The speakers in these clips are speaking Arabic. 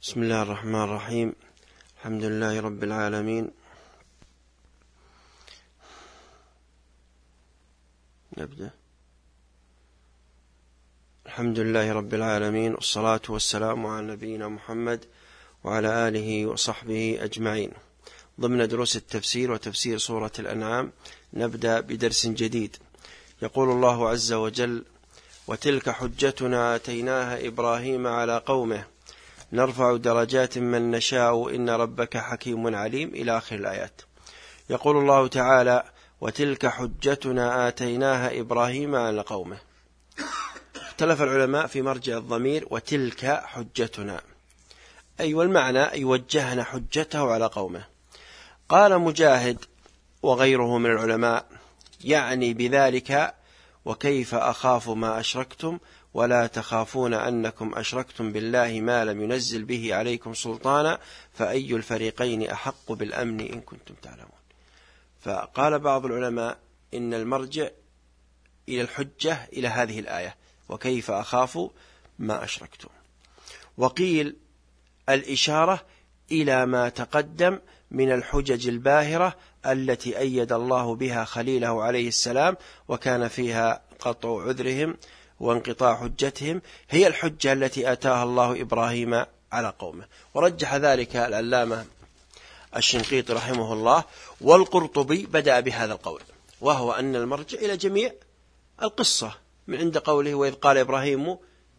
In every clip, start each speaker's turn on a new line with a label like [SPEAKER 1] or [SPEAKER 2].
[SPEAKER 1] بسم الله الرحمن الرحيم. الحمد لله رب العالمين. نبدأ. الحمد لله رب العالمين، والصلاة والسلام على نبينا محمد وعلى آله وصحبه أجمعين. ضمن دروس التفسير وتفسير سورة الأنعام نبدأ بدرس جديد. يقول الله عز وجل: وتلك حجتنا آتيناها إبراهيم على قومه نرفع درجات من نشاء إن ربك حكيم عليم، إلى آخر الآيات. يقول الله تعالى: وتلك حجتنا آتيناها إبراهيم على قومه. اختلف العلماء في مرجع الضمير وتلك حجتنا، أي والمعنى أي وجهنا حجته على قومه. قال مجاهد وغيره من العلماء: يعني بذلك وكيف أخاف ما أشركتم ولا تخافون أنكم أشركتم بالله ما لم ينزل به عليكم سلطانا فأي الفريقين أحق بالأمن إن كنتم تعلمون. فقال بعض العلماء إن المرجع إلى الحجة إلى هذه الآية وكيف أخاف ما أشركتم، وقيل الإشارة إلى ما تقدم من الحجج الباهرة التي أيد الله بها خليله عليه السلام، وكان فيها قطع عذرهم وانقطاع حجتهم، هي الحجة التي آتاها الله إبراهيم على قومه. ورجح ذلك العلامة الشنقيطي رحمه الله، والقرطبي بدأ بهذا القول، وهو أن المرجع إلى جميع القصة من عند قوله: وإذ قال إبراهيم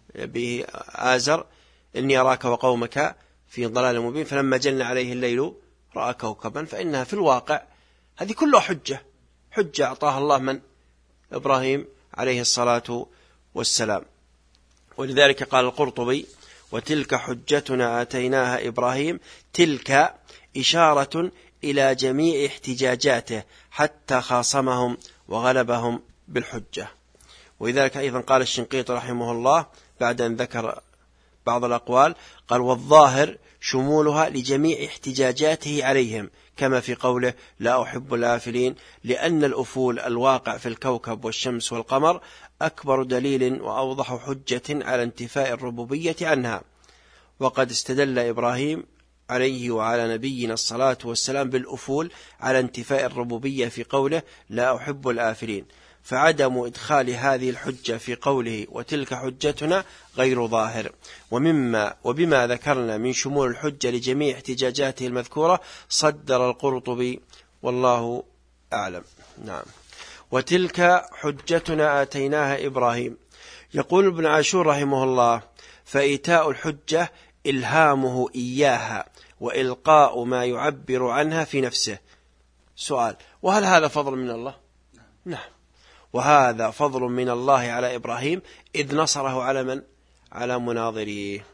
[SPEAKER 1] بآزر إني أراك وقومك في ضلال مبين فلما جن عليه الليل رأى كوكبا، فإنها في الواقع هذه كلها حجة أعطاها الله من إبراهيم عليه الصلاة والسلام. ولذلك قال القرطبي: وتلك حجتنا آتيناها إبراهيم، تلك إشارة إلى جميع احتجاجاته حتى خاصمهم وغلبهم بالحجة. ولذلك أيضا قال الشنقيطي رحمه الله بعد أن ذكر بعض الأقوال، قال: والظاهر شمولها لجميع احتجاجاته عليهم، كما في قوله: لا أحب الآفلين، لأن الأفول الواقع في الكوكب والشمس والقمر أكبر دليل وأوضح حجة على انتفاء الربوبية عنها. وقد استدل إبراهيم عليه وعلى نبينا الصلاة والسلام بالأفول على انتفاء الربوبية في قوله: لا أحب الآفلين، فعدم إدخال هذه الحجة في قوله وتلك حجتنا غير ظاهر. وبما ذكرنا من شمول الحجة لجميع احتجاجاته المذكورة صدر القرطبي، والله أعلم. نعم. وتلك حجتنا آتيناها إبراهيم. يقول ابن عاشور رحمه الله: فإيتاء الحجة إلهامه إياها وإلقاء ما يعبر عنها في نفسه. سؤال: وهل هذا فضل من الله؟ نعم، وهذا فضل من الله على إبراهيم إذ نصره على من؟ على مناظريه.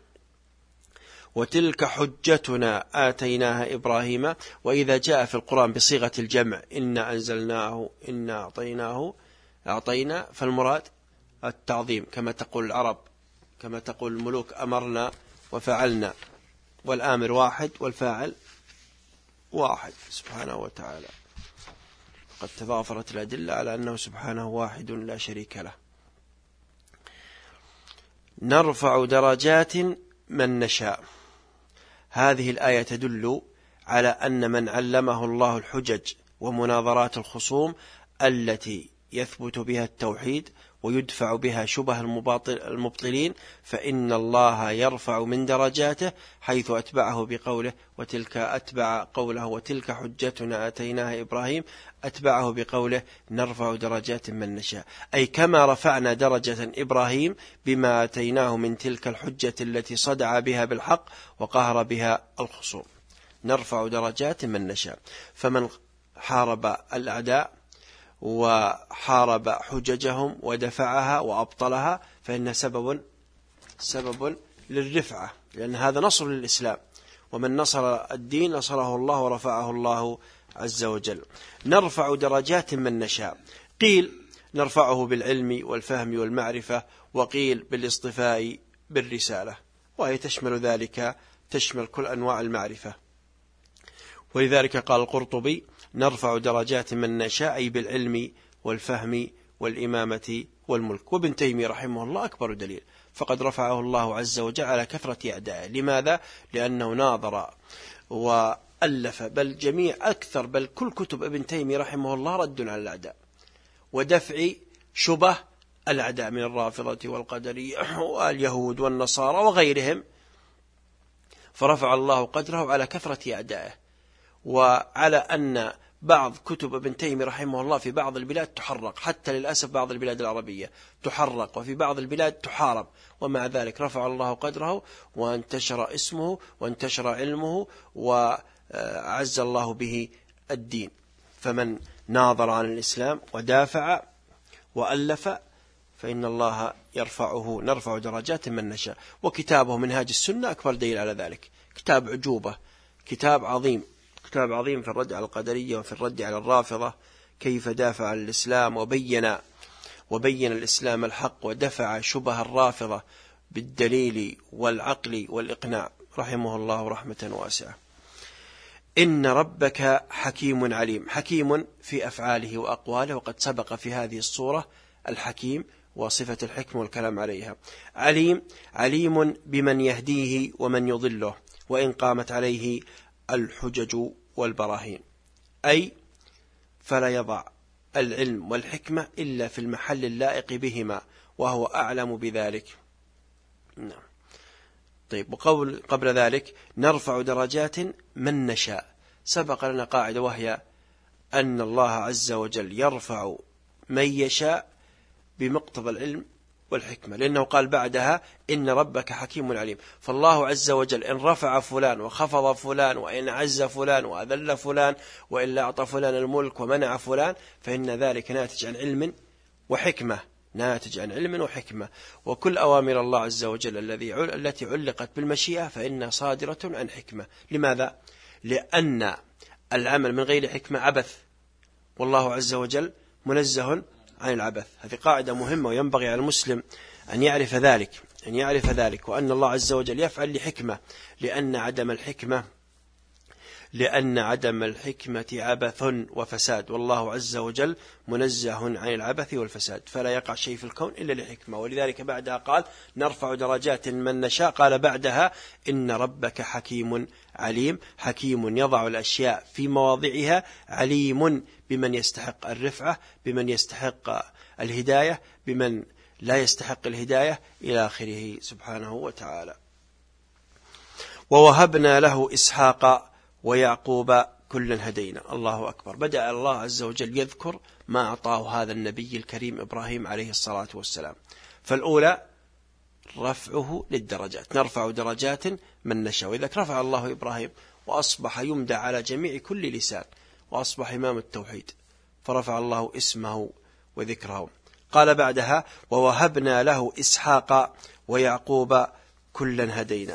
[SPEAKER 1] وتلك حجتنا آتيناها إبراهيم، وإذا جاء في القرآن بصيغة الجمع إنا أنزلناه إنا أعطينا فالمراد التعظيم، كما تقول العرب، كما تقول الملوك: أمرنا وفعلنا، والآمر واحد والفاعل واحد سبحانه وتعالى. قد تضافرت الأدلة على أنه سبحانه واحد لا شريك له. نرفع درجات من نشاء. هذه الآية تدل على أن من علمه الله الحجج ومناظرات الخصوم التي يثبت بها التوحيد ويدفع بها شبه المبطلين، فإن الله يرفع من درجاته، حيث أتبعه بقوله وتلك، أتبع قوله وتلك حجتنا آتيناها إبراهيم، أتبعه بقوله نرفع درجات من نشاء، أي كما رفعنا درجة إبراهيم بما آتيناه من تلك الحجة التي صدع بها بالحق وقهر بها الخصوم. نرفع درجات من نشاء. فمن حارب الأعداء وحارب حججهم ودفعها وأبطلها فإن سبب للرفعة، لأن هذا نصر للإسلام، ومن نصر الدين نصره الله ورفعه الله عز وجل. نرفع درجات من نشاء. قيل نرفعه بالعلم والفهم والمعرفة، وقيل بالاصطفاء بالرسالة، وهي تشمل ذلك، تشمل كل أنواع المعرفة. ولذلك قال القرطبي: نرفع درجات من نشاء، أي بالعلم والفهم والإمامة والملك. وابن تيمية رحمه الله أكبر دليل، فقد رفعه الله عز وجل على كثرة أعدائه. لماذا؟ لأنه ناظر وألف، بل كل كتب ابن تيمية رحمه الله رد على الأعداء ودفع شبه الأعداء من الرافضة والقدرية واليهود والنصارى وغيرهم، فرفع الله قدره على كثرة أعدائه. وعلى أن بعض كتب ابن تيمية رحمه الله في بعض البلاد تحرق، حتى للأسف بعض البلاد العربية تحرق، وفي بعض البلاد تحارب، ومع ذلك رفع الله قدره وانتشر اسمه وانتشر علمه وعز الله به الدين. فمن ناظر عن الإسلام ودافع وألف فإن الله نرفع درجات من نشاء. وكتابه منهاج السنة أكبر دليل على ذلك، كتاب عجوبة، كتاب عظيم في الرد على القدرية وفي الرد على الرافضة، كيف دافع عن الإسلام وبين الإسلام الحق ودفع شبه الرافضة بالدليل والعقل والإقناع، رحمه الله رحمة واسعة. إن ربك حكيم عليم، حكيم في أفعاله وأقواله، وقد سبق في هذه الصورة الحكيم وصفة الحكم والكلام عليها. عليم بمن يهديه ومن يضله وإن قامت عليه الحجج والبراهين، أي فلا يضع العلم والحكمة إلا في المحل اللائق بهما وهو أعلم بذلك. نعم. طيب، قبل ذلك نرفع درجات من نشاء. سبق لنا قاعدة وهي أن الله عز وجل يرفع من يشاء بمقتضى العلم والحكمة، لأنه قال بعدها إن ربك حكيم عليم. فالله عز وجل إن رفع فلان وخفض فلان وإن عز فلان وأذل فلان وإلا أعطى فلان الملك ومنع فلان، فإن ذلك ناتج عن علم وحكمة. وكل أوامر الله عز وجل التي علقت بالمشيئة فإنها صادرة عن حكمة. لماذا؟ لأن العمل من غير حكمة عبث، والله عز وجل منزه عن العبث. هذه قاعدة مهمة وينبغي على المسلم أن يعرف ذلك، وأن الله عز وجل يفعل لحكمة، لأن عدم الحكمة عبث وفساد، والله عز وجل منزه عن العبث والفساد، فلا يقع شيء في الكون إلا لحكمة. ولذلك بعدها قال نرفع درجات من نشاء، قال بعدها إن ربك حكيم عليم، حكيم يضع الأشياء في مواضعها، عليم بمن يستحق الرفعة، بمن يستحق الهداية، بمن لا يستحق الهداية، إلى آخره سبحانه وتعالى. ووهبنا له إسحاق ويعقوب كلا هدينا. الله أكبر. بدأ الله عز وجل يذكر ما أعطاه هذا النبي الكريم إبراهيم عليه الصلاة والسلام. فالأولى رفعه للدرجات، نرفع درجات من نشاء. وإذا رفع الله إبراهيم وأصبح يمدى على جميع كل لسان، وأصبح إمام التوحيد، فرفع الله اسمه وذكره. قال بعدها ووهبنا له إسحاق ويعقوب كلا هدينا.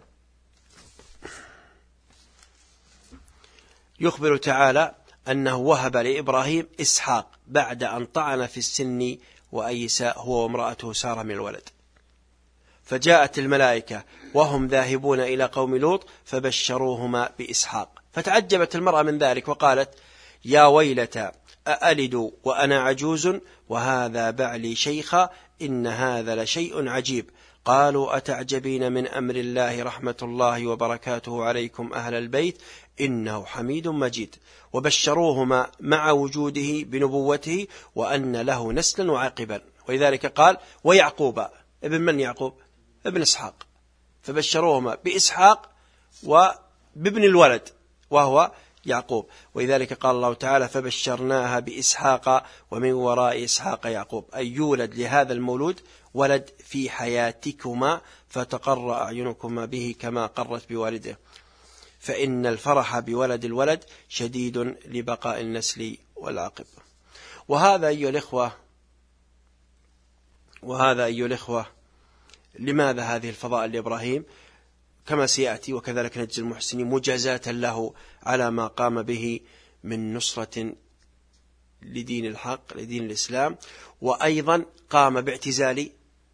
[SPEAKER 1] يخبر تعالى أنه وهب لإبراهيم إسحاق بعد أن طعن في السن وأيس هو وامرأته سارة من الولد. فجاءت الملائكة وهم ذاهبون إلى قوم لوط فبشروهما بإسحاق، فتعجبت المرأة من ذلك وقالت يا ويلتى أألد وأنا عجوز وهذا بعلي شيخا إن هذا لشيء عجيب. قالوا أتعجبين من أمر الله رحمة الله وبركاته عليكم أهل البيت إنه حميد مجيد. وبشروهما مع وجوده بنبوته وأن له نسلا وعاقبا. ولذلك قال ويعقوب، ابن من يعقوب؟ ابن إسحاق. فبشروهما بإسحاق وبابن الولد وهو يعقوب. ولذلك قال الله تعالى فبشرناها بإسحاق ومن وراء إسحاق يعقوب، أي يولد لهذا المولود ولد في حياتكما فتقر أعينكما به كما قرت بوالده، فإن الفرح بولد الولد شديد لبقاء النسل والعقب. وهذا أيها الإخوة لماذا هذه الفضائل لإبراهيم؟ كما سيأتي وكذلك نجزي المحسنين مجازاة له على ما قام به من نصرة لدين الحق لدين الإسلام، وأيضا قام باعتزال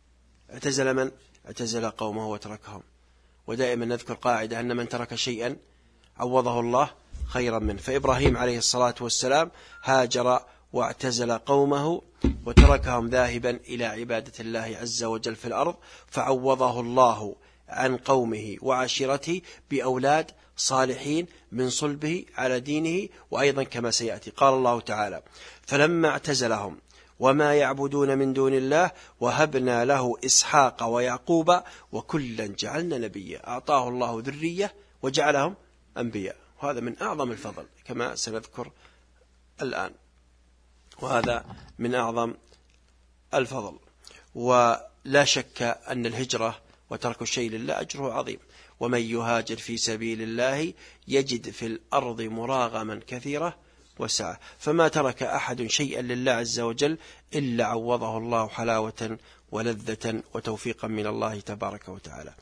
[SPEAKER 1] اعتزل قومه وتركهم. ودائما نذكر قاعدة أن من ترك شيئا عوضه الله خيرا منه. فإبراهيم عليه الصلاة والسلام هاجر واعتزل قومه وتركهم ذاهبا إلى عبادة الله عز وجل في الأرض، فعوضه الله عن قومه وعشيرته بأولاد صالحين من صلبه على دينه. وأيضا كما سيأتي قال الله تعالى: فلما اعتزلهم وما يعبدون من دون الله وهبنا له إسحاق ويعقوب وكلا جعلنا نبيا. أعطاه الله ذرية وجعلهم أنبياء، وهذا من أعظم الفضل كما سنذكر الآن، وهذا من أعظم الفضل. ولا شك أن الهجرة وترك الشيء لله أجره عظيم، ومن يهاجر في سبيل الله يجد في الأرض مراغما كثيرة وسعة. فما ترك أحد شيئا لله عز وجل إلا عوضه الله حلاوة ولذة وتوفيقا من الله تبارك وتعالى.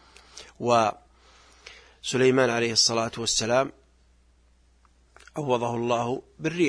[SPEAKER 1] وسليمان عليه الصلاة والسلام عوضه الله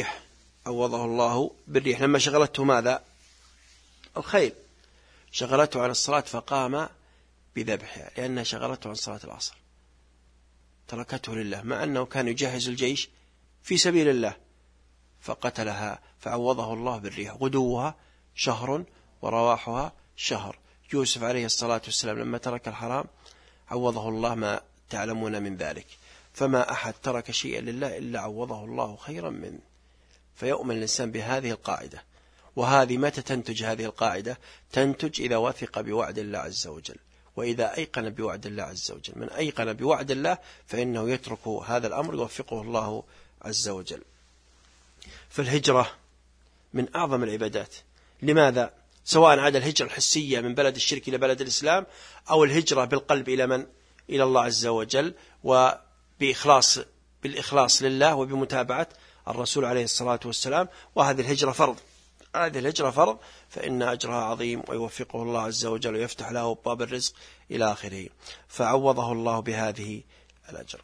[SPEAKER 1] بالريح لما شغلته ماذا؟ الخيل، شغلته عن الصلاة فقام بذبحها لأنها شغلته عن صلاة العصر، تركته لله مع أنه كان يجهز الجيش في سبيل الله فقتلها، فعوضه الله بالريح، غدوها شهر ورواحها شهر. يوسف عليه الصلاة والسلام لما ترك الحرام عوضه الله ما تعلمون من ذلك. فما أحد ترك شيئا لله إلا عوضه الله خيرا منه. فيؤمن الإنسان بهذه القاعدة. وهذه متى تنتج هذه القاعدة؟ تنتج إذا وثق بوعد الله عز وجل، وإذا أيقن بوعد الله عز وجل. من أيقن بوعد الله فإنه يترك هذا الأمر يوفقه الله عز وجل. فالهجرة من أعظم العبادات. لماذا؟ سواء عاد الهجرة الحسية من بلد الشرك إلى بلد الإسلام، أو الهجرة بالقلب إلى من؟ إلى الله عز وجل، بالإخلاص لله وبمتابعة الرسول عليه الصلاة والسلام. وهذه الهجرة فرض، فإن أجرها عظيم ويوفقه الله عز وجل ويفتح له باب الرزق إلى آخره. فعوضه الله بهذه الأجر.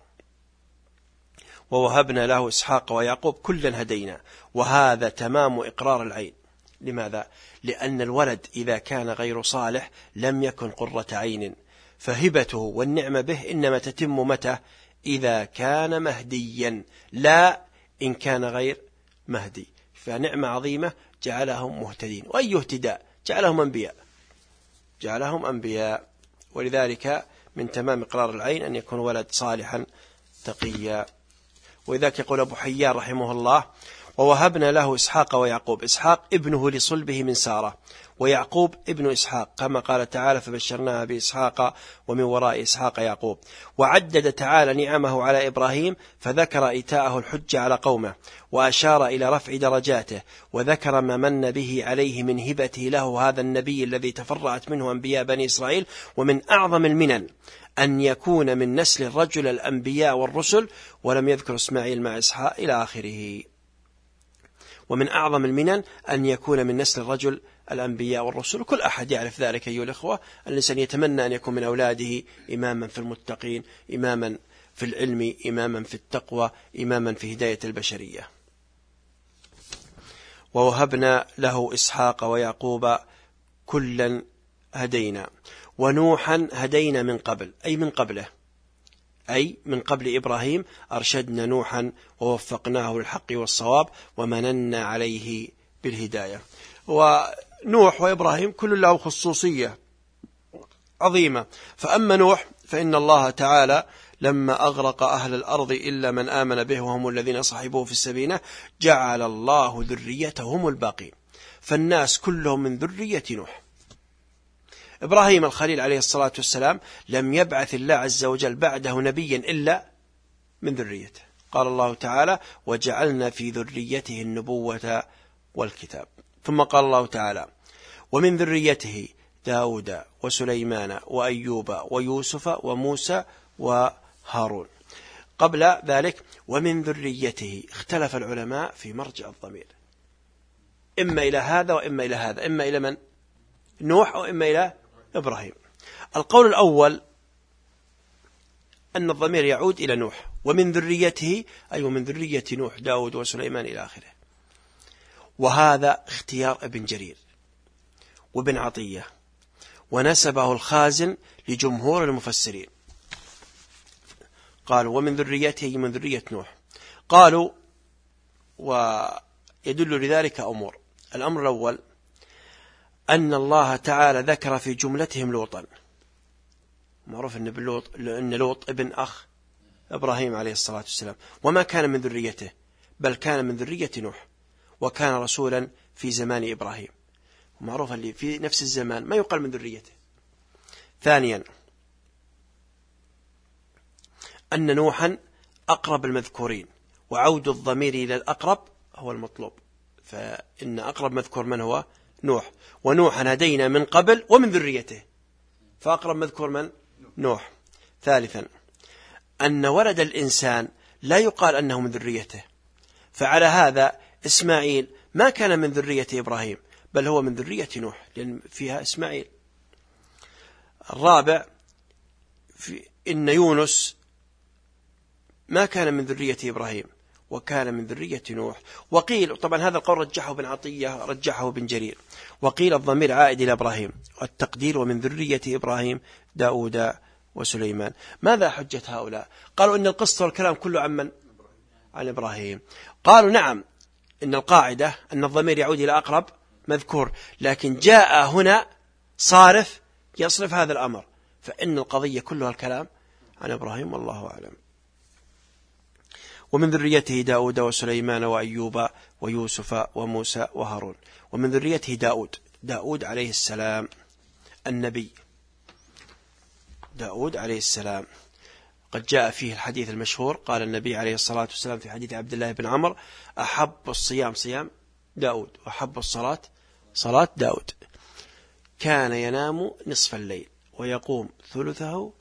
[SPEAKER 1] ووهبنا له إسحاق ويعقوب كلا هدينا، وهذا تمام إقرار العين. لماذا؟ لأن الولد إذا كان غير صالح لم يكن قرة عين، فهبته والنعمة به إنما تتم متى؟ إذا كان مهديا، لا إن كان غير مهدي. فنعمة عظيمة جعلهم مهتدين. وأي اهتداء؟ جعلهم أنبياء. ولذلك من تمام إقرار العين أن يكون ولد صالحا تقيا. وذلك يقول أبو حيان رحمه الله: ووهبنا له إسحاق ويعقوب. إسحاق ابنه لصلبه من سارة، ويعقوب ابن إسحاق، كما قال تعالى: فبشرناها بإسحاق ومن وراء إسحاق يعقوب. وعدد تعالى نعمه على إبراهيم فذكر إيتاءه الحجة على قومه، وأشار إلى رفع درجاته، وذكر ما من به عليه من هبته له هذا النبي الذي تفرعت منه أنبياء بني إسرائيل. ومن أعظم المنن أن يكون من نسل الرجل الأنبياء والرسل، ولم يذكر إسماعيل مع إسحاق إلى آخره. ومن أعظم المنن أن يكون من نسل الرجل الأنبياء والرسل. كل أحد يعرف ذلك أيها الأخوة. الإنسان يتمنى أن يكون من أولاده إماما في المتقين، إماما في العلم، إماما في التقوى، إماما في هداية البشرية. ووهبنا له إسحاق ويعقوب كلا هدينا، ونوحا هدينا من قبل، أي من قبل إبراهيم أرشدنا نوحا ووفقناه للحق والصواب ومننا عليه بالهداية. ونوح وإبراهيم كل له خصوصية عظيمة. فأما نوح فإن الله تعالى لما أغرق أهل الأرض إلا من آمن به وهم الذين صحبوه في السفينة جعل الله ذريتهم الباقين، فالناس كلهم من ذرية نوح. إبراهيم الخليل عليه الصلاة والسلام لم يبعث الله عز وجل بعده نبيا إلا من ذريته. قال الله تعالى: وجعلنا في ذريته النبوة والكتاب. ثم قال الله تعالى: ومن ذريته داود وسليمان وأيوب ويوسف وموسى وهارون. قبل ذلك ومن ذريته اختلف العلماء في مرجع الضمير، إما إلى هذا وإما إلى هذا، إما إلى من؟ نوح أو إما إلى إبراهيم. القول الأول أن الضمير يعود إلى نوح، ومن ذريته أي ومن ذرية نوح داود وسليمان إلى آخره. وهذا اختيار ابن جرير وابن عطية، ونسبه الخازن لجمهور المفسرين. قالوا ومن ذريته من ذرية نوح. قالوا يدل لذلك أمور. الأمر الأول أن الله تعالى ذكر في جملتهم لوطا. معروف أن لوط ابن أخ إبراهيم عليه الصلاة والسلام، وما كان من ذريته، بل كان من ذرية نوح، وكان رسولا في زمان إبراهيم. معروف اللي في نفس الزمان ما يقال من ذريته. ثانيا أن نوحا أقرب المذكورين، وعود الضمير إلى الأقرب هو المطلوب، فإن أقرب مذكور من هو؟ نوح، ونوحا هدينا من قبل ومن ذريته، فأقرب مذكور من؟ نوح. ثالثا أن ولد الإنسان لا يقال أنه من ذريته، فعلى هذا إسماعيل ما كان من ذرية إبراهيم، بل هو من ذرية نوح لأن فيها إسماعيل. الرابع إن يونس ما كان من ذرية إبراهيم، وكان من ذرية نوح. وقيل، طبعا هذا القول رجحه ابن عطية، رجحه ابن جرير، وقيل الضمير عائد إلى إبراهيم، والتقدير ومن ذرية إبراهيم داود وسليمان. ماذا حجة هؤلاء؟ قالوا إن القصة والكلام كله عن من؟ عن إبراهيم. قالوا نعم، إن القاعدة أن الضمير يعود إلى أقرب مذكور، لكن جاء هنا صارف يصرف هذا الأمر، فإن القضية كلها الكلام عن إبراهيم والله أعلم. ومن ذريته داود وسليمان وأيوب ويوسف وموسى وهارون. ومن ذريته داود عليه السلام النبي، داود عليه السلام قد جاء فيه الحديث المشهور، قال النبي عليه الصلاة والسلام في حديث عبد الله بن عمر: أحب الصيام صيام داود، وأحب الصلاة صلاة داود. كان ينام نصف الليل ويقوم ثلثه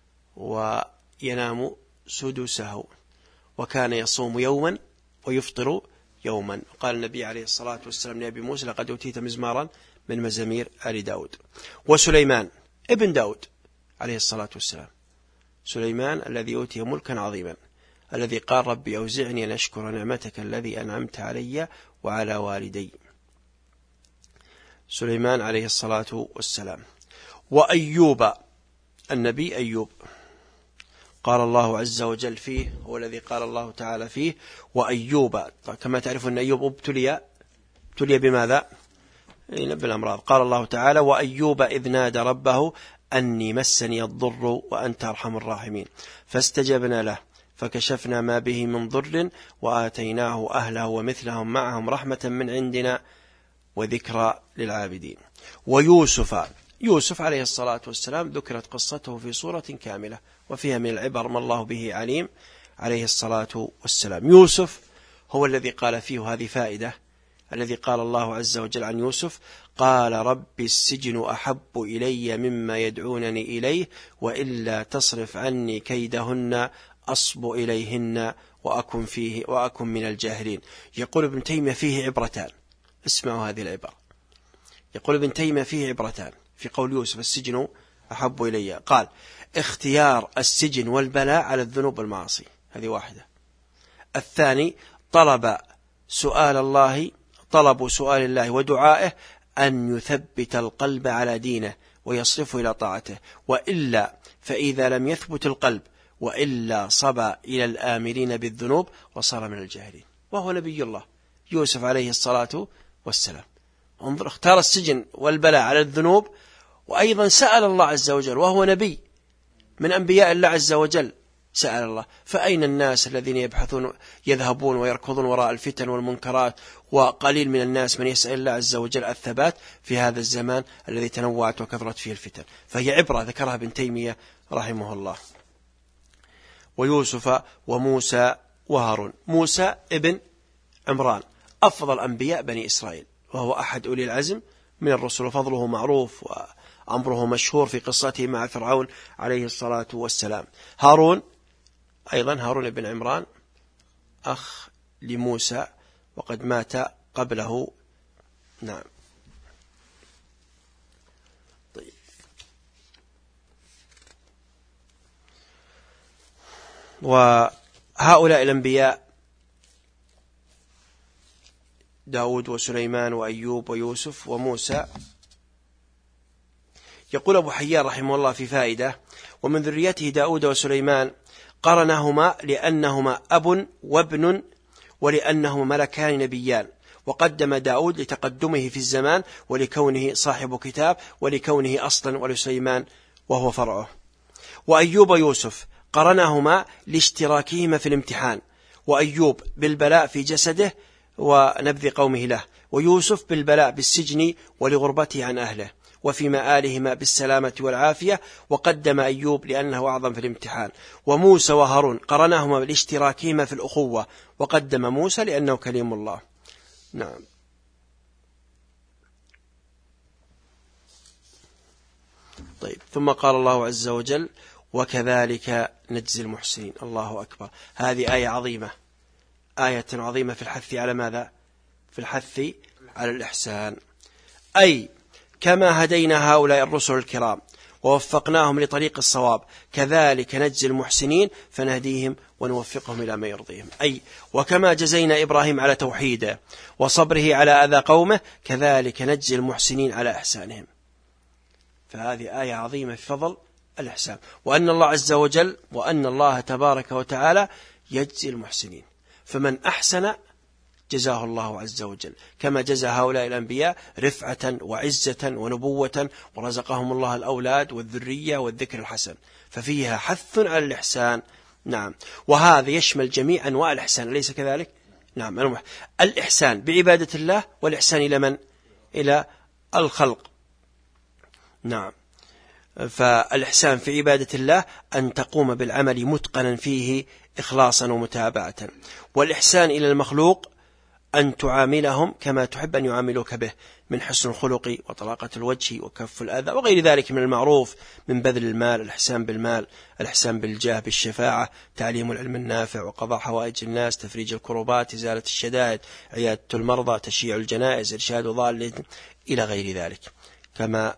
[SPEAKER 1] وينام سدسه، وكان يصوم يوما ويفطر يوما. قال النبي عليه الصلاة والسلام لأبي موسى: لقد أوتيت مزمارا من مزامير آل داود. وسليمان ابن داود عليه الصلاة والسلام، سليمان الذي أوتي ملكا عظيما، الذي قال: ربي أوزعني أن أشكر نعمتك الذي أنعمت علي وعلى والدي. سليمان عليه الصلاة والسلام. وأيوب النبي أيوب، قال الله عز وجل فيه، هو الذي قال الله تعالى فيه: وأيوب. كما تعرفون أن أيوب ابتلي بماذا؟ بالأمراض. قال الله تعالى: وأيوب إذ نادى ربه أني مسني الضر وأنت أرحم الراحمين فاستجبنا له فكشفنا ما به من ضر وآتيناه أهله ومثلهم معهم رحمة من عندنا وذكرى للعابدين. ويوسف عليه الصلاة والسلام ذكرت قصته في سورة كاملة، وفيها من العبر ما الله به عليم عليه الصلاة والسلام. يوسف هو الذي قال فيه، هذه فائدة، الذي قال الله عز وجل عن يوسف: قال رب السجن أحب إلي مما يدعونني إليه وإلا تصرف عني كيدهن أصب إليهن وأكن من الجاهلين. يقول ابن تيمية فيه عبرتان، اسمعوا هذه العبر. يقول ابن تيمية فيه عبرتان في قول يوسف: السجن أحب إلي. قال: اختيار السجن والبلاء على الذنوب والمعاصي، هذه واحدة. الثاني: طلب سؤال الله ودعائه أن يثبت القلب على دينه ويصرفه إلى طاعته، وإلا فإذا لم يثبت القلب وإلا صبى إلى الآمرين بالذنوب وصار من الجاهلين. وهو نبي الله يوسف عليه الصلاة والسلام. انظر، اختار السجن والبلاء على الذنوب، وأيضا سأل الله عز وجل، وهو نبي من أنبياء الله عز وجل، سأل الله. فأين الناس الذين يذهبون ويركضون وراء الفتن والمنكرات، وقليل من الناس من يسأل الله عز وجل الثبات في هذا الزمان الذي تنوعت وكثرت فيه الفتن. فهي عبرة ذكرها ابن تيمية رحمه الله. ويوسف وموسى وهارون. موسى ابن عمران أفضل أنبياء بني إسرائيل، وهو أحد أولي العزم من الرسل، وفضله معروف وأمره مشهور في قصته مع فرعون عليه الصلاة والسلام. هارون أيضا، هارون بن عمران أخ لموسى، وقد مات قبله. نعم. طيب. وهؤلاء الأنبياء داود وسليمان وأيوب ويوسف وموسى. يقول أبو حيان رحمه الله في فائدة: ومن ذريته داود وسليمان قرنهما لأنهما أب وابن، ولأنهما ملكان نبيان، وقدم داود لتقدمه في الزمان ولكونه صاحب كتاب ولكونه أصلا، ولسليمان وهو فرعه. وأيوب يوسف قرنهما لاشتراكهما في الامتحان، وأيوب بالبلاء في جسده ونبذ قومه له، ويوسف بالبلاء بالسجن ولغربته عن أهله، وفي مآلهما بالسلامة والعافية، وقدم أيوب لأنه أعظم في الامتحان. وموسى وهارون قرنهما لاشتراكهما في الأخوة، وقدم موسى لأنه كليم الله. نعم. طيب، ثم قال الله عز وجل: وكذلك نجزي المحسنين. الله أكبر. هذه آية عظيمة، آية عظيمة في الحث على ماذا؟ في الحث على الإحسان. أي كما هدينا هؤلاء الرسل الكرام ووفقناهم لطريق الصواب، كذلك نجزي المحسنين فنهديهم ونوفقهم إلى ما يرضيهم. أي وكما جزينا إبراهيم على توحيده وصبره على أذى قومه، كذلك نجزي المحسنين على إحسانهم. فهذه آية عظيمة في فضل الإحسان، وأن الله عز وجل وأن الله تبارك وتعالى يجزي المحسنين، فمن أحسن جزاه الله عز وجل كما جزى هؤلاء الأنبياء رفعة وعزة ونبوة، ورزقهم الله الأولاد والذرية والذكر الحسن، ففيها حث على الإحسان. نعم. وهذا يشمل جميع أنواع الإحسان، أليس كذلك؟ نعم. الإحسان بعبادة الله، والإحسان إلى من؟ إلى الخلق. نعم. فالإحسان في عبادة الله أن تقوم بالعمل متقنا فيه إخلاصا ومتابعة، والإحسان إلى المخلوق أن تعاملهم كما تحب أن يعاملوك به من حسن الخلق وطلاقة الوجه وكف الأذى وغير ذلك من المعروف، من بذل المال، الإحسان بالمال، الإحسان بالجاه، بالشفاعة، تعليم العلم النافع، وقضاء حوائج الناس، تفريج الكروبات، إزالة الشدائد، عيادة المرضى، تشييع الجنائز، إرشاد ضال، إلى غير ذلك. كما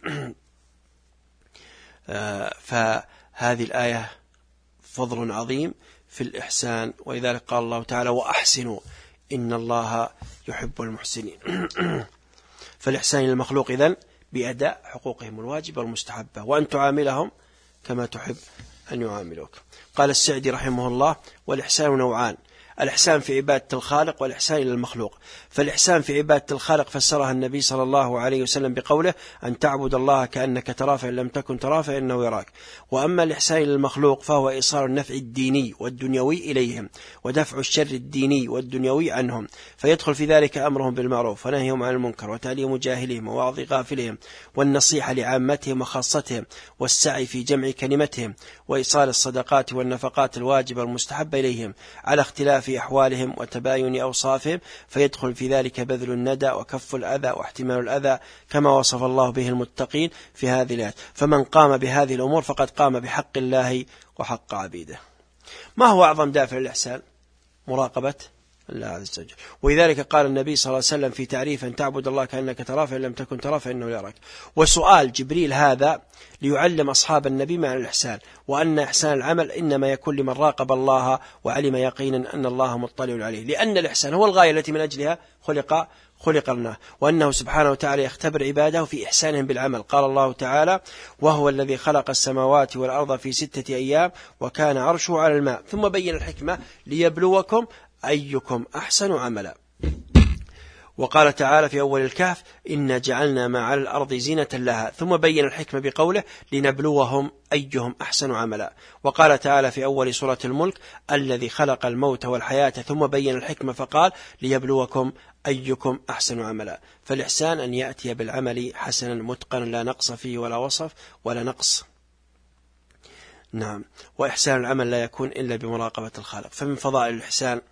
[SPEAKER 1] فهذه الآية فضل عظيم في الإحسان، ولذلك قال الله تعالى: وأحسنوا إن الله يحب المحسنين. فالإحسان للمخلوق إذن بأداء حقوقهم الواجبة والمستحبة، وأن تعاملهم كما تحب أن يعاملوك. قال السعدي رحمه الله: والإحسان نوعان: الإحسان في عبادة الخالق والإحسان إلى المخلوق. فالإحسان في عبادة الخالق فسرها النبي صلى الله عليه وسلم بقوله: أن تعبد الله كأنك تراه فإن لم تكن تراه فإنه يراك. وأما الإحسان إلى المخلوق فهو إيصال النفع الديني والدنيوي إليهم، ودفع الشر الديني والدنيوي عنهم، فيدخل في ذلك أمرهم بالمعروف ونهيهم عن المنكر، وتعليم جاهلهم ووعظ غافلهم، والنصيحة لعامتهم وخاصتهم، والسعي في جمع كلمتهم، وإيصال الصدقات والنفقات الواجبة المستحبة إليهم على اختلاف أحوالهم وتباين أوصافهم، فيدخل في ذلك بذل الندى وكف الأذى واحتمال الأذى، كما وصف الله به المتقين في هذه الآيات. فمن قام بهذه الأمور فقد قام بحق الله وحق عبيده. ما هو أعظم دافع الإحسان؟ مراقبة الله عز وجل. ولذلك قال النبي صلى الله عليه وسلم في تعريف: أن تعبد الله كأنك تراه فإن لم تكن تراه فإنه يراك. وسؤال جبريل هذا ليعلم أصحاب النبي معنى الإحسان، وأن إحسان العمل إنما يكون لمن راقب الله وعلم يقينا أن الله مطلع عليه، لأن الإحسان هو الغاية التي من أجلها خلق لنا، وأنه سبحانه وتعالى يختبر عباده في إحسانهم بالعمل. قال الله تعالى: وهو الذي خلق السماوات والأرض في 6 أيام وكان عرشه على الماء، ثم بين الحكمة: ليبلوكم أيكم أحسن عملا. وقال تعالى في أول الكهف: إنا جعلنا ما على الأرض زينة لها، ثم بين الحكمة بقوله: لنبلوهم أيهم أحسن عملا. وقال تعالى في أول سورة الملك: الذي خلق الموت والحياة، ثم بين الحكمة فقال: ليبلوكم أيكم أحسن عملا. فالإحسان أن يأتي بالعمل حسنا متقنا لا نقص فيه ولا وصف ولا نقص. نعم. وإحسان العمل لا يكون إلا بمراقبة الخالق. فمن فضائل الإحسان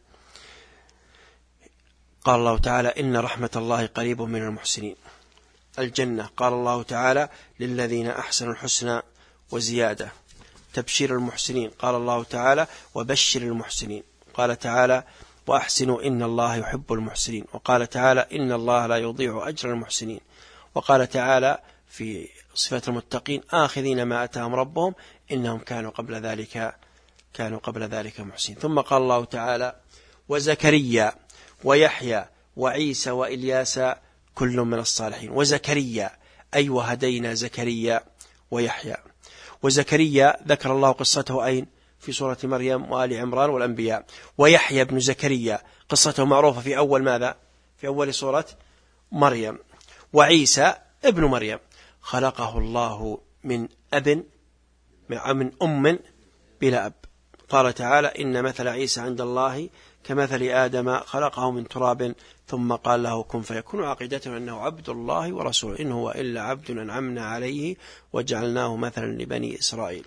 [SPEAKER 1] قال الله تعالى: إن رحمة الله قريب من المحسنين. الجنة قال الله تعالى: للذين أحسنوا الحسنى وزيادة. تبشير المحسنين قال الله تعالى: وبشر المحسنين. قال تعالى: وأحسنوا إن الله يحب المحسنين. وقال تعالى: إن الله لا يضيع أجر المحسنين. وقال تعالى في صفة المتقين: آخذين ما أتاهم ربهم إنهم كانوا قبل ذلك محسنين. ثم قال الله تعالى: وزكريا ويحيى وعيسى وإلياس كل من الصالحين. وزكريا أي وهدينا زكريا ويحيى. وزكريا ذكر الله قصته أين؟ في سورة مريم وآل عمران والأنبياء. ويحيى بن زكريا قصته معروفة في أول ماذا؟ في أول سورة مريم. وعيسى ابن مريم خلقه الله من أم بلا أب. قال تعالى إن مثل عيسى عند الله كمثل آدم خلقه من تراب ثم قال له كن فيكون. عقيدته أنه عبد الله ورسوله إن هو إلا عبد أنعمنا عليه وجعلناه مثلا لبني إسرائيل.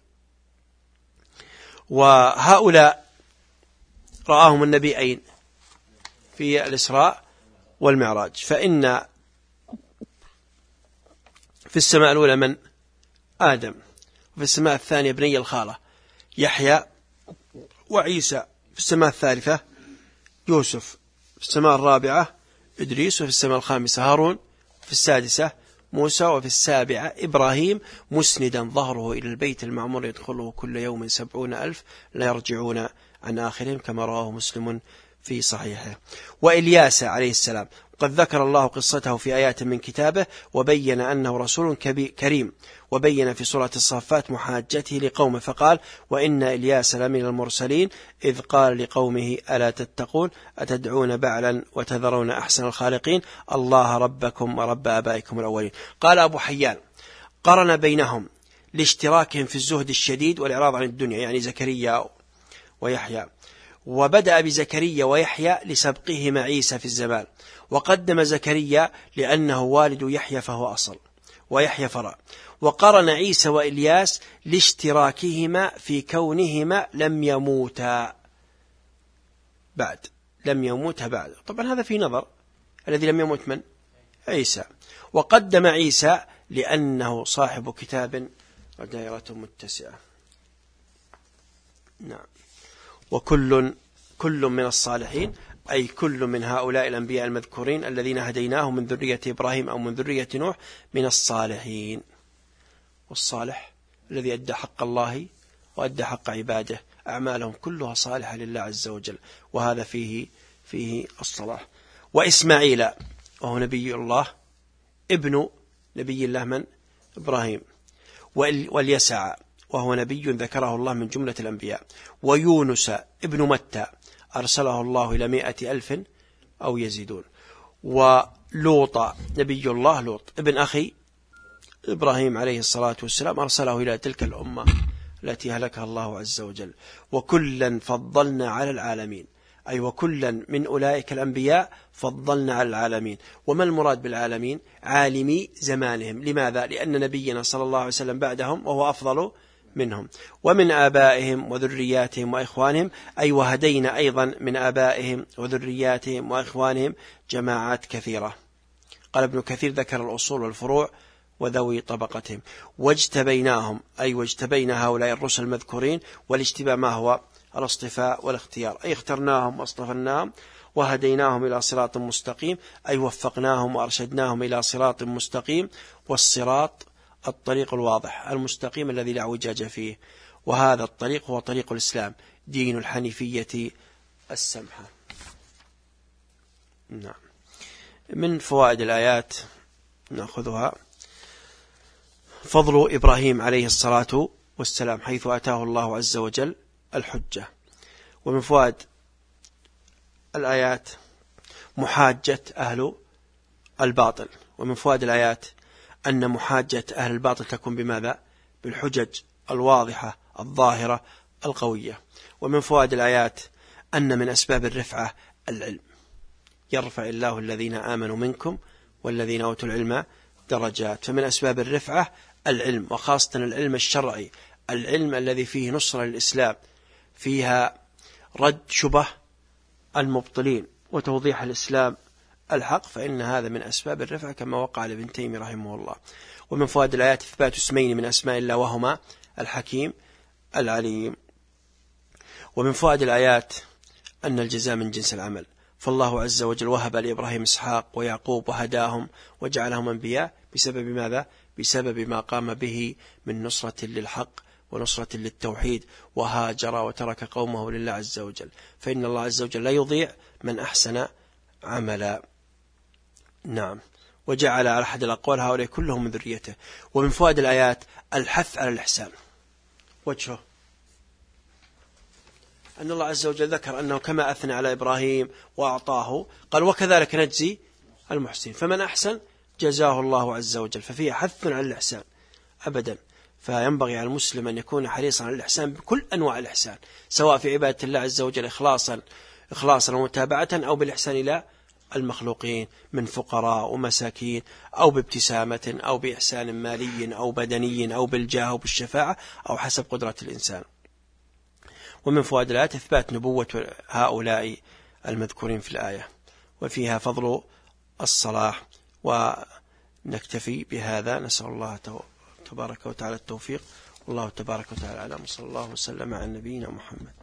[SPEAKER 1] وهؤلاء رآهم النبي أين؟ في الإسراء والمعراج. فإن في السماء الأولى من؟ آدم. وفي السماء الثانية ابني الخالة يحيى وعيسى. في السماء الثالثة يوسف. في السماء الرابعة إدريس. وفي السماء الخامسة هارون. في السادسة موسى. وفي السابعة إبراهيم مسندا ظهره إلى البيت المعمور يدخله كل يوم 70,000 لا يرجعون عن آخرهم كما رواه مسلم في صحيحه. وإلياس عليه السلام قد ذكر الله قصته في آيات من كتابه وبين أنه رسول كريم. وبين في سورة الصافات محاجته لقومه فقال وإن إلياس لمن المرسلين إذ قال لقومه ألا تتقون أتدعون بعلا وتذرون أحسن الخالقين الله ربكم ورب آبائكم الأولين. قال أبو حيان قرن بينهم لاشتراكهم في الزهد الشديد والإعراض عن الدنيا يعني زكريا ويحيى. وبدأ بزكريا ويحيى لسبقهما عيسى في الزمان. وقدم زكريا لأنه والد يحيى فهو أصل ويحيى فرع. وقرن عيسى وإلياس لاشتراكهما في كونهما لم يموتا بعد. طبعا هذا في نظر. الذي لم يموت من؟ عيسى. وقدم عيسى لأنه صاحب كتاب ودائرة متسعة. نعم. وكل من الصالحين أي كل من هؤلاء الأنبياء المذكورين الذين هديناهم من ذرية إبراهيم أو من ذرية نوح من الصالحين. والصالح الذي أدى حق الله وأدى حق عباده أعمالهم كلها صالحة لله عز وجل وهذا فيه الصلاح. وإسماعيل وهو نبي الله ابن نبي الله من؟ إبراهيم. واليسع وهو نبي ذكره الله من جملة الأنبياء. ويونس ابن متى أرسله الله إلى 100,000 أو يزيدون. ولوط نبي الله لوط ابن أخي إبراهيم عليه الصلاة والسلام أرسله إلى تلك الأمة التي هلكها الله عز وجل. وكلا فضلنا على العالمين أي وكلا من أولئك الأنبياء فضلنا على العالمين. وما المراد بالعالمين؟ عالمي زمانهم. لماذا؟ لأن نبينا صلى الله عليه وسلم بعدهم وهو أفضل منهم. ومن آبائهم وذرياتهم وإخوانهم أي وهدينا أيضا من آبائهم وذرياتهم وإخوانهم جماعات كثيرة. قال ابن كثير ذكر الأصول والفروع وذوي طبقتهم. واجتبيناهم أي واجتبينا هؤلاء الرسل المذكورين. والاجتباء ما هو؟ الاصطفاء والاختيار أي اخترناهم واصطفناهم وهديناهم إلى صراط مستقيم أي وفقناهم وأرشدناهم إلى صراط مستقيم. والصراط الطريق الواضح المستقيم الذي لا اعوجاج فيه. وهذا الطريق هو طريق الإسلام دين الحنيفية السمحة. نعم. من فوائد الآيات نأخذها فضل إبراهيم عليه الصلاة والسلام حيث أتاه الله عز وجل الحجة. ومن فوائد الآيات محاجة أهل الباطل. ومن فوائد الآيات أن محاجة أهل الباطل تكون بماذا؟ بالحجج الواضحة الظاهرة القوية. ومن فوائد الآيات أن من أسباب الرفعة العلم يرفع الله الذين آمنوا منكم والذين أوتوا العلم درجات. فمن أسباب الرفعة العلم وخاصة العلم الشرعي العلم الذي فيه نصرة للإسلام فيها رد شبه المبطلين وتوضيح الإسلام الحق فإن هذا من أسباب الرفعة كما وقع لابن تيمية رحمه الله. ومن فوائد الآيات إثبات اسمين من أسماء الله وهما الحكيم العليم. ومن فوائد الآيات أن الجزاء من جنس العمل. فالله عز وجل وهب لإبراهيم إسحاق ويعقوب وهداهم وجعلهم أنبياء بسبب ماذا؟ بسبب ما قام به من نصرة للحق ونصرة للتوحيد وهاجر وترك قومه لله عز وجل. فإن الله عز وجل لا يضيع من أحسن عملا. نعم. وجعل على أحد الأقوال هؤلاء كلهم من ذريته. ومن فوائد الآيات الحث على الإحسان. وجهه أن الله عز وجل ذكر أنه كما أثنى على إبراهيم وأعطاه قال وكذلك نجزي المحسنين، فمن أحسن جزاه الله عز وجل، ففيها حث على الإحسان أبدا. فينبغي على المسلم أن يكون حريصا على الإحسان بكل أنواع الإحسان، سواء في عبادة الله عز وجل إخلاصا ومتابعة، أو بالإحسان إلى المخلوقين من فقراء ومساكين، أو بابتسامة، أو بإحسان مالي أو بدني، أو بالجاه أو بالشفاعة، أو حسب قدرة الإنسان. ومن فوائد الآية إثبات نبوة هؤلاء المذكورين في الآية، وفيها فضل الصلاح. ونكتفي بهذا، نسأل الله تبارك وتعالى التوفيق، والله تبارك وتعالى أعلم، صلى الله وسلم على نبينا محمد.